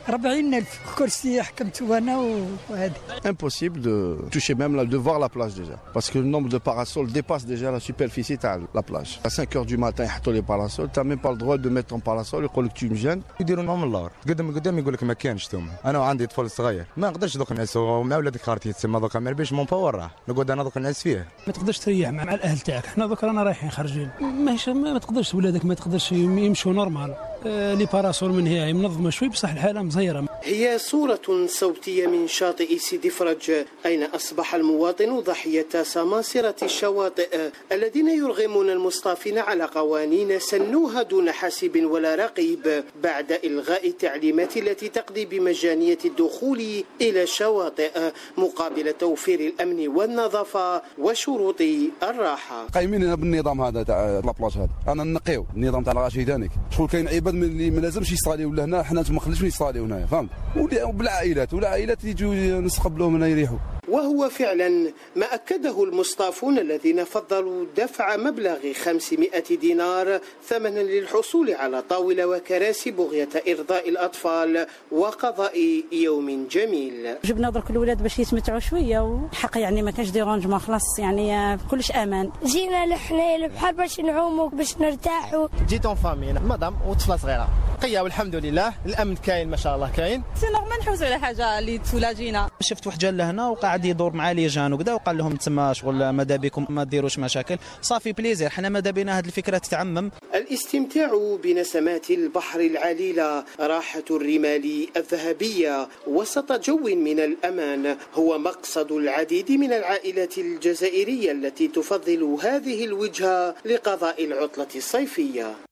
40,000 كرسي حكمته أنا وهذه. Impossible de toucher même de voir la plage déjà parce que le nombre de parasols dépasse déjà la superficie de la plage. À 5 h du matin يحطوا les parasols, tu n'as même pas le droit de mettre ton parasol, يقول لك tu me gênes. يديروا لهم اللور قدام يقول لك ما كانش ثم انا وعندي طفل صغير ما نقدرش دوك نعس مع ولادك خارتي تسمى دوك ما ربيش مون باور راه نقعد انا دوك نعس فيه. ما تقدرش تريح مع الاهل تاعك، حنا دوك رانا رايحين خارجين ما تقدرش ولادك ما تقدرش يمشوا نورمال. لي باراسول من هي منظمه شوي بصح الحاله مزيره. هي صورة صوتية من شاطئ سيدي فرج أين أصبح المواطن ضحية سماسرة الشواطئ الذين يرغمون المصطافين على قوانين سنوها دون حاسب ولا رقيب بعد إلغاء التعليمات التي تقضي بمجانية الدخول إلى الشواطئ مقابل توفير الأمن والنظافة وشروط الراحة. قايمين بالنظام هذا تاع لابلاج هذا أنا نقيو النظام تاع الغاشي ثاني شغل كاين عباد اللي ما لازمش يصاليو لهنا حنا ما خليش يصاليو هنايا فهمت والعائلات يجوا نستقبلوهم هنا يريحوا. وهو فعلا ما أكده المصطافون الذين فضلوا دفع مبلغ 500 دينار ثمنا للحصول على طاولة وكراسي بغية إرضاء الأطفال وقضاء يوم جميل. جبنا درك الولاد باش يتمتعوا شوية وحق يعني ما كانش ديرونجمون خلاص يعني كلش أمان. جينا لحنا البحر باش نعوموا باش نرتاحوا. جيت اون فامي مدام وطفلة صغيرة قيا والحمد لله الأمن كاين ما شاء الله كاين. سي نورمال نحوسوا على حاجة اللي تفولاجينا. شفت واحد جا لهنا وقاعد يدور مع لي جان وكذا وقال لهم تما شغل ماذا بكم ما ديروش مشاكل صافي بليزير حنا ماذا بينا هذه الفكره تتعمم. الاستمتاع بنسمات البحر العليله راحه الرمال الذهبيه وسط جو من الامان هو مقصد العديد من العائلات الجزائريه التي تفضل هذه الوجهه لقضاء العطله الصيفيه.